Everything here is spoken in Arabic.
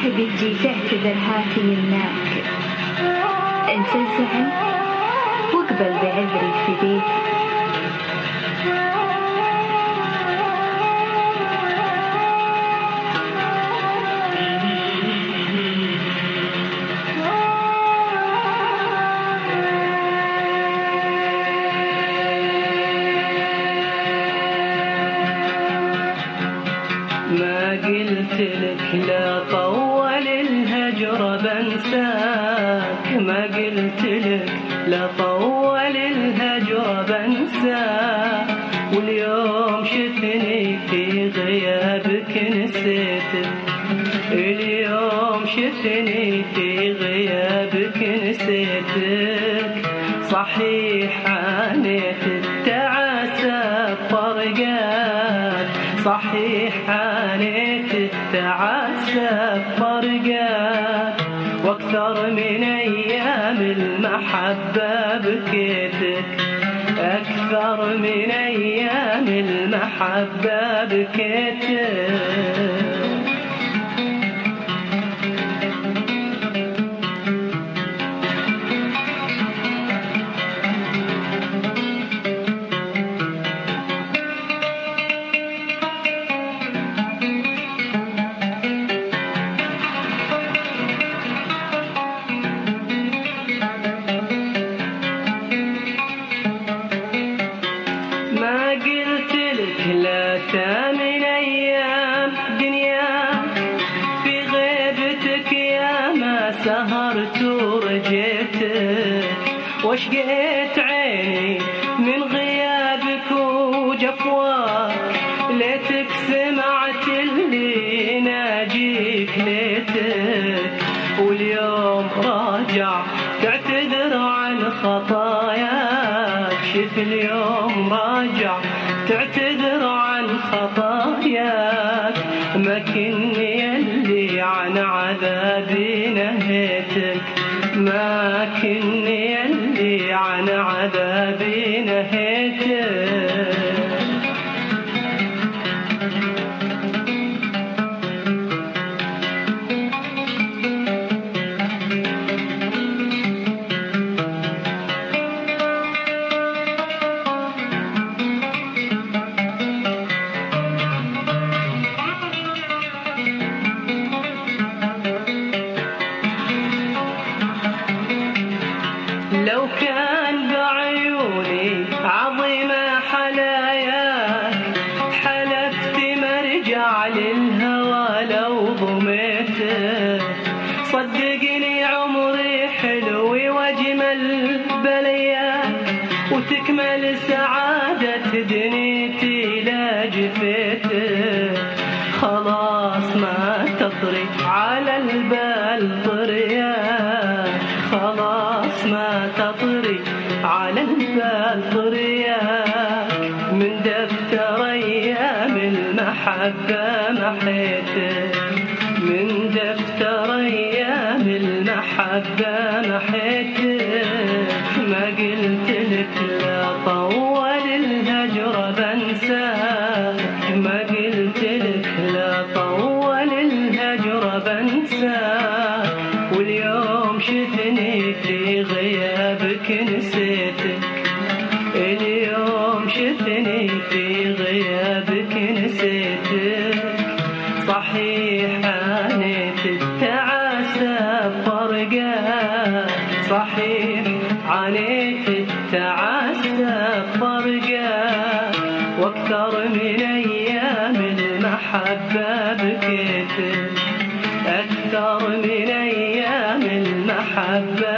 تجي تعتذر هاتي يمناك، انسى الزعل واقبل بعذري فديك. ما قلت لك لا طول الهجر بنساك، ما قلت لك لا طول الهجر بنساك، واليوم شفني في غيابك نسيتك، اليوم شفني في غيابك نسيتك. صحيح عانيت التعاسة بفرقات، صحيح عانيت التعاسة بفرقات، واكثر من ايام المحبة بكيتك، اكثر من ايام المحبة بكيتك. ما قلت لك لا تامن ايام دنياك، في غيبتك يا ما سهرت ورجيتك، واشقيت عيني من غيابك وجفواك، ليتك سمعت اللي يناجيك ليتك، واليوم راجع تعتذر عن خطاياك، شف اليوم راجع تعتذر عن خطاياك. ما كني اللي عن عذابي نهيتك، ما كني اللي عن عذابي نهيتك. لو كان بعيوني عظيمة حلاياك، حلفت مرجع للهوى لو ضميتك، صدقني عمري حلو واجمل بلياك، وتكمل سعادة دنيتي لا جفيتك. خلاص ما تطري على البال طرياك، خلاص ما تطري على البال طرياك، من دفتر ايام المحبة محيتك، من دفتر ايام المحبة محيتك. ما قلت لك لا طول الهجر بنساك، ما قلت لك لا طول الهجر بنساك، واليوم شفني في غيابك نسيتك، اليوم شفني في غيابك نسيتك. صحيح عانيت التعاسة بفرقات، صحيح عانيت التعاسة بفرقات، واكثر من ايام المحبة بكيتك، أكثر من أيام المحبة